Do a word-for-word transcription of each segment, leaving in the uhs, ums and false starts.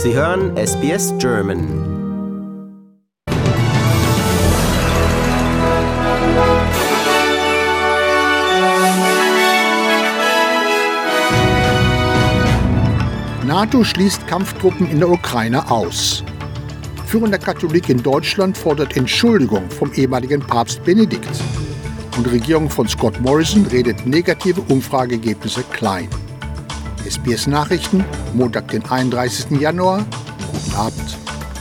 Sie hören S B S German. NATO schließt Kampftruppen in der Ukraine aus. Führender Katholik in Deutschland fordert Entschuldigung vom ehemaligen Papst Benedikt. Und die Regierung von Scott Morrison redet negative Umfrageergebnisse klein. S B S Nachrichten, Montag, den einunddreißigsten Januar. Guten Abend.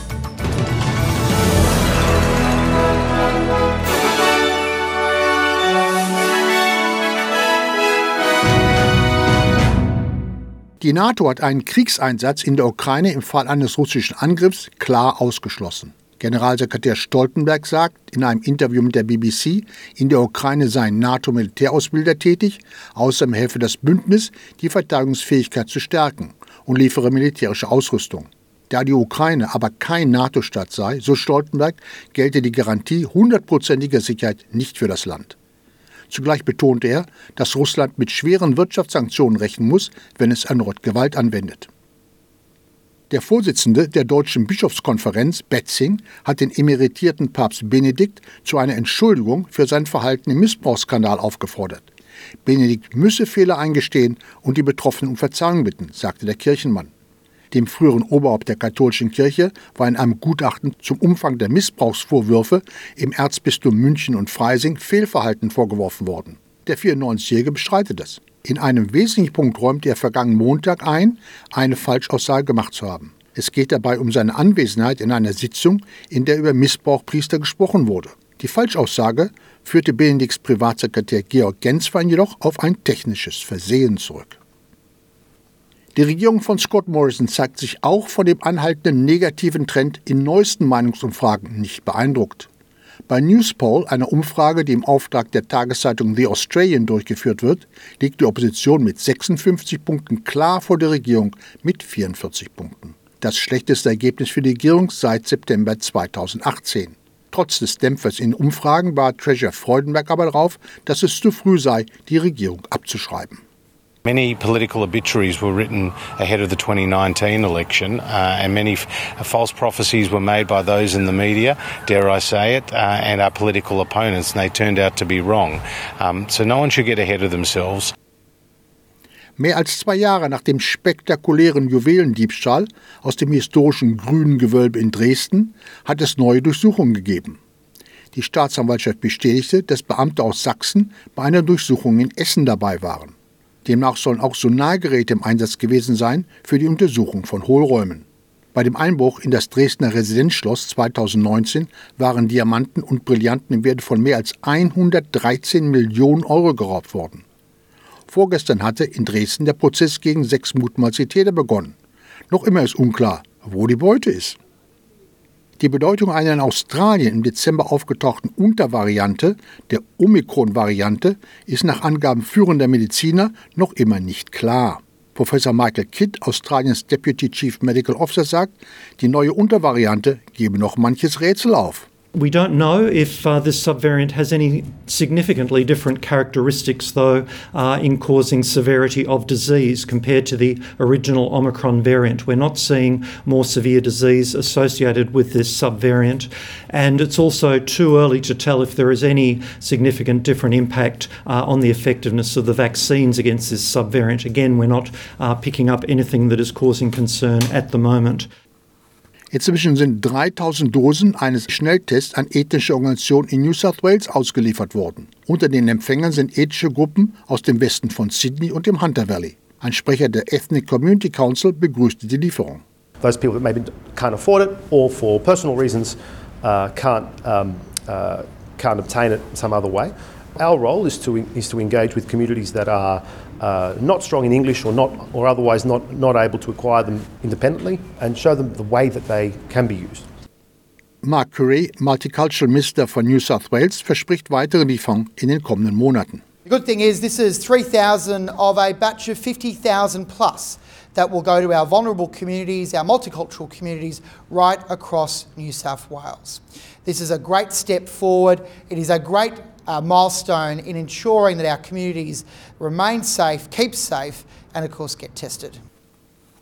Die NATO hat einen Kriegseinsatz in der Ukraine im Fall eines russischen Angriffs klar ausgeschlossen. Generalsekretär Stoltenberg sagt in einem Interview mit der B B C, in der Ukraine seien NATO-Militärausbilder tätig, außerdem helfe das Bündnis, die Verteidigungsfähigkeit zu stärken und liefere militärische Ausrüstung. Da die Ukraine aber kein NATO-Staat sei, so Stoltenberg, gelte die Garantie hundertprozentiger Sicherheit nicht für das Land. Zugleich betonte er, dass Russland mit schweren Wirtschaftssanktionen rechnen muss, wenn es erneut Gewalt anwendet. Der Vorsitzende der Deutschen Bischofskonferenz, Betzing, hat den emeritierten Papst Benedikt zu einer Entschuldigung für sein Verhalten im Missbrauchsskandal aufgefordert. Benedikt müsse Fehler eingestehen und die Betroffenen um Verzeihung bitten, sagte der Kirchenmann. Dem früheren Oberhaupt der katholischen Kirche war in einem Gutachten zum Umfang der Missbrauchsvorwürfe im Erzbistum München und Freising Fehlverhalten vorgeworfen worden. Der vierundneunzigjährige bestreitet das. In einem wesentlichen Punkt räumt er vergangenen Montag ein, eine Falschaussage gemacht zu haben. Es geht dabei um seine Anwesenheit in einer Sitzung, in der über Missbrauchpriester gesprochen wurde. Die Falschaussage führte Benedikts Privatsekretär Georg Genswein jedoch auf ein technisches Versehen zurück. Die Regierung von Scott Morrison zeigt sich auch von dem anhaltenden negativen Trend in neuesten Meinungsumfragen nicht beeindruckt. Bei Newspoll, einer Umfrage, die im Auftrag der Tageszeitung The Australian durchgeführt wird, liegt die Opposition mit sechsundfünfzig Punkten klar vor der Regierung mit vierundvierzig Punkten. Das schlechteste Ergebnis für die Regierung seit September zweitausendachtzehn. Trotz des Dämpfers in Umfragen war Treasurer Freudenberg aber darauf, dass es zu früh sei, die Regierung abzuschreiben. Many political obituaries were written ahead of the twenty nineteen election, uh, and many f- false prophecies were made by those in the media, dare I say it, uh, and our political opponents, and they turned out to be wrong. Um, so no one should get ahead of themselves. Mehr als zwei Jahre nach dem spektakulären Juwelendiebstahl aus dem historischen Grünen Gewölbe in Dresden hat es neue Durchsuchungen gegeben. Die Staatsanwaltschaft bestätigte, dass Beamte aus Sachsen bei einer Durchsuchung in Essen dabei waren. Demnach sollen auch Sonargeräte im Einsatz gewesen sein für die Untersuchung von Hohlräumen. Bei dem Einbruch in das Dresdner Residenzschloss zweitausendneunzehn waren Diamanten und Brillanten im Wert von mehr als hundertdreizehn Millionen Euro geraubt worden. Vorgestern hatte in Dresden der Prozess gegen sechs mutmaßliche Täter begonnen. Noch immer ist unklar, wo die Beute ist. Die Bedeutung einer in Australien im Dezember aufgetauchten Untervariante, der Omikron-Variante, ist nach Angaben führender Mediziner noch immer nicht klar. Professor Michael Kidd, Australiens Deputy Chief Medical Officer, sagt, die neue Untervariante gebe noch manches Rätsel auf. We don't know if uh, this subvariant has any significantly different characteristics, though, uh, in causing severity of disease compared to the original Omicron variant. We're not seeing more severe disease associated with this subvariant, and it's also too early to tell if there is any significant different impact uh, on the effectiveness of the vaccines against this subvariant. Again, we're not uh, picking up anything that is causing concern at the moment. Inzwischen sind dreitausend Dosen eines Schnelltests an ethnische Organisationen in New South Wales ausgeliefert worden. Unter den Empfängern sind ethnische Gruppen aus dem Westen von Sydney und dem Hunter Valley. Ein Sprecher der Ethnic Community Council begrüßte die Lieferung. Those people that maybe can't afford it or for personal reasons uh, can't, um, uh, can't obtain it some other way. Our role is to, is to engage with communities that are uh, not strong in English or not or otherwise not, not able to acquire them independently and show them the way that they can be used. Mark Curry, Multicultural Minister von New South Wales, verspricht weitere Lieferungen in den kommenden Monaten. The good thing is this is three thousand of a batch of fifty thousand plus that will go to our vulnerable communities, our multicultural communities right across New South Wales. This is a great step forward. It is a great uh, milestone in ensuring that our communities remain safe, keep safe, and of course get tested.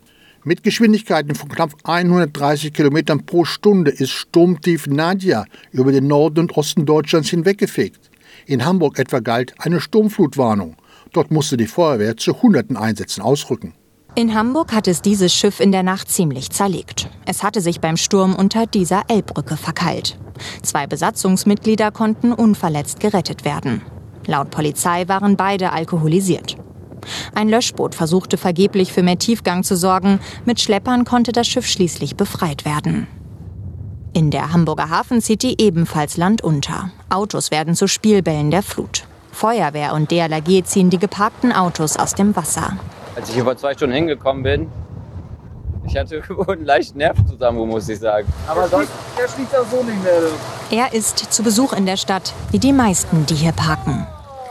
Mit Geschwindigkeiten von knapp hundertdreißig Kilometern pro Stunde ist Sturmtief Nadja über den Norden und Osten Deutschlands hinweggefegt. In Hamburg etwa galt eine Sturmflutwarnung. Dort musste die Feuerwehr zu hunderten Einsätzen ausrücken. In Hamburg hat es dieses Schiff in der Nacht ziemlich zerlegt. Es hatte sich beim Sturm unter dieser Elbbrücke verkeilt. Zwei Besatzungsmitglieder konnten unverletzt gerettet werden. Laut Polizei waren beide alkoholisiert. Ein Löschboot versuchte vergeblich für mehr Tiefgang zu sorgen. Mit Schleppern konnte das Schiff schließlich befreit werden. In der Hamburger Hafencity ebenfalls Land unter. Autos werden zu Spielbällen der Flut. Feuerwehr und D L R G ziehen die geparkten Autos aus dem Wasser. Als ich hier vor zwei Stunden hingekommen bin, ich hatte einen leichten Nervenzusammenbruch, muss ich sagen. Aber sonst, der fliegt da so nicht mehr. Er ist zu Besuch in der Stadt, wie die meisten, die hier parken.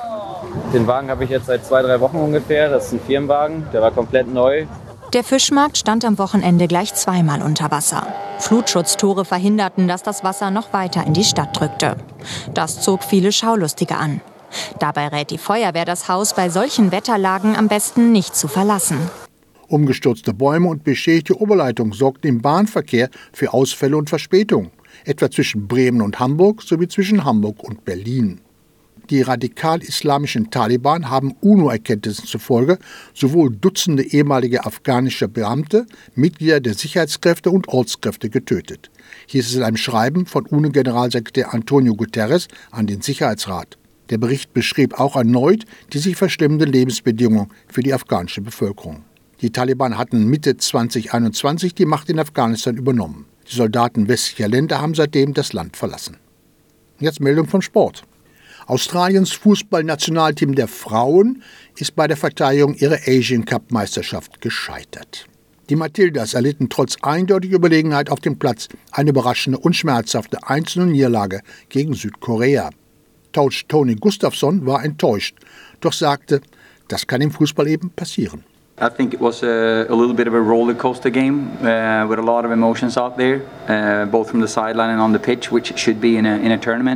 Den Wagen habe ich jetzt seit zwei, drei Wochen ungefähr. Das ist ein Firmenwagen, der war komplett neu. Der Fischmarkt stand am Wochenende gleich zweimal unter Wasser. Flutschutztore verhinderten, dass das Wasser noch weiter in die Stadt drückte. Das zog viele Schaulustige an. Dabei rät die Feuerwehr das Haus bei solchen Wetterlagen am besten nicht zu verlassen. Umgestürzte Bäume und beschädigte Oberleitungen sorgten im Bahnverkehr für Ausfälle und Verspätungen, etwa zwischen Bremen und Hamburg sowie zwischen Hamburg und Berlin. Die radikal-islamischen Taliban haben UNO-Erkenntnissen zufolge sowohl Dutzende ehemalige afghanische Beamte, Mitglieder der Sicherheitskräfte und Ortskräfte getötet. Hieß es in einem Schreiben von UNO-Generalsekretär Antonio Guterres an den Sicherheitsrat. Der Bericht beschrieb auch erneut die sich verschlimmenden Lebensbedingungen für die afghanische Bevölkerung. Die Taliban hatten Mitte zweitausendeinundzwanzig die Macht in Afghanistan übernommen. Die Soldaten westlicher Länder haben seitdem das Land verlassen. Jetzt Meldung von Sport. Australiens Fußballnationalteam der Frauen ist bei der Verteidigung ihrer Asian Cup Meisterschaft gescheitert. Die Matildas erlitten trotz eindeutiger Überlegenheit auf dem Platz eine überraschende und schmerzhafte eins zu null Niederlage gegen Südkorea. Coach Tony Gustafsson war enttäuscht, doch sagte, das kann im Fußball eben passieren. I think it was a, a little bit of a roller coaster game uh, with a lot of emotions out there, uh, both from the sideline and on the pitch, which it should be in a, in a tournament.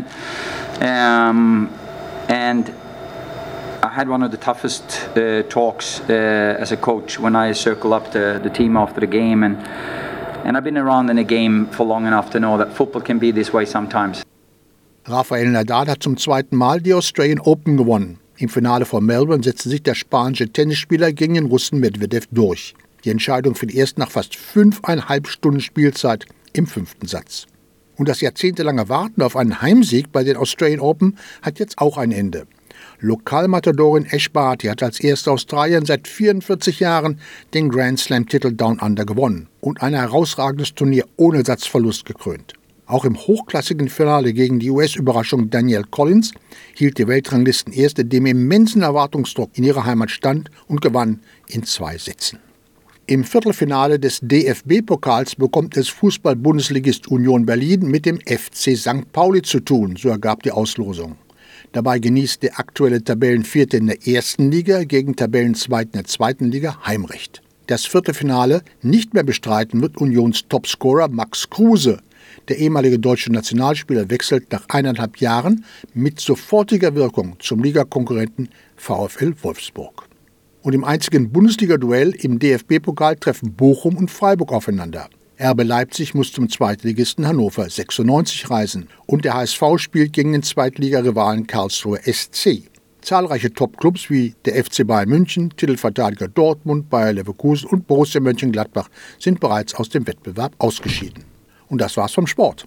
Um, and I had one of the toughest uh, talks uh, as a coach when I circle up the, the team after the game. And, and I've been around in a game for long enough to know that football can be this way sometimes. Rafael Nadal hat zum zweiten Mal die Australian Open gewonnen. Im Finale von Melbourne setzte sich der spanische Tennisspieler gegen den Russen Medvedev durch. Die Entscheidung fiel erst nach fast fünfeinhalb Stunden Spielzeit im fünften Satz. Und das jahrzehntelange Warten auf einen Heimsieg bei den Australian Open hat jetzt auch ein Ende. Lokalmatadorin Ash Barty hat als erste Australierin seit vierundvierzig Jahren den Grand Slam-Titel Down Under gewonnen und ein herausragendes Turnier ohne Satzverlust gekrönt. Auch im hochklassigen Finale gegen die U S-Überraschung Danielle Collins hielt die Weltranglistenerste dem immensen Erwartungsdruck in ihrer Heimat stand und gewann in zwei Sätzen. Im Viertelfinale des D F B-Pokals bekommt es Fußball-Bundesligist Union Berlin mit dem F C Sankt Pauli zu tun, so ergab die Auslosung. Dabei genießt der aktuelle Tabellenvierte in der ersten Liga gegen Tabellenzweiten der zweiten Liga Heimrecht. Das Viertelfinale nicht mehr bestreiten wird Unions Topscorer Max Kruse. Der ehemalige deutsche Nationalspieler wechselt nach eineinhalb Jahren mit sofortiger Wirkung zum Ligakonkurrenten VfL Wolfsburg. Und im einzigen Bundesliga-Duell im D F B-Pokal treffen Bochum und Freiburg aufeinander. R B Leipzig muss zum Zweitligisten Hannover sechsundneunzig reisen und der H S V spielt gegen den Zweitligarivalen Karlsruhe S C. Zahlreiche Top-Clubs wie der F C Bayern München, Titelverteidiger Dortmund, Bayer Leverkusen und Borussia Mönchengladbach sind bereits aus dem Wettbewerb ausgeschieden. Und das war's vom Sport.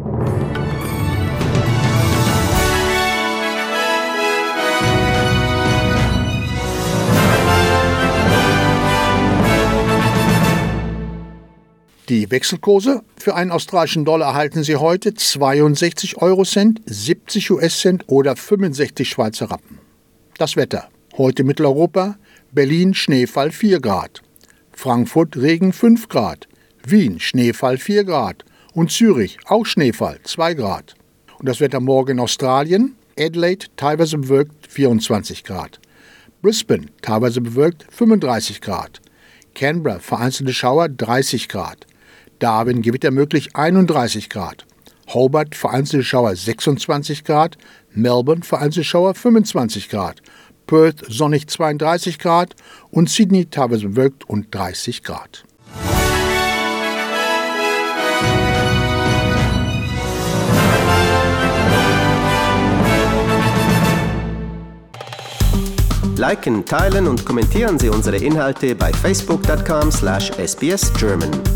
Die Wechselkurse für einen australischen Dollar erhalten Sie heute zweiundsechzig Eurocent, siebzig U S-Cent oder fünfundsechzig Schweizer Rappen. Das Wetter. Heute Mitteleuropa, Berlin Schneefall vier Grad, Frankfurt Regen fünf Grad, Wien Schneefall vier Grad und Zürich auch Schneefall zwei Grad. Und das Wetter morgen in Australien, Adelaide teilweise bewölkt vierundzwanzig Grad, Brisbane teilweise bewölkt fünfunddreißig Grad, Canberra vereinzelte Schauer dreißig Grad, Darwin Gewitter möglich einunddreißig Grad, Hobart vereinzelte Schauer sechsundzwanzig Grad, Melbourne vereinzelte Schauer fünfundzwanzig Grad, Perth sonnig zweiunddreißig Grad und Sydney teilweise bewölkt und dreißig Grad. Liken, teilen und kommentieren Sie unsere Inhalte bei facebook dot com slash S B S German.